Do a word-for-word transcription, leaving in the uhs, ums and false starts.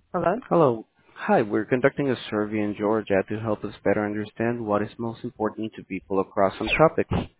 Hello? Hello. Hi, we're conducting a survey in Georgia to help us better understand what is most important to people across some topics.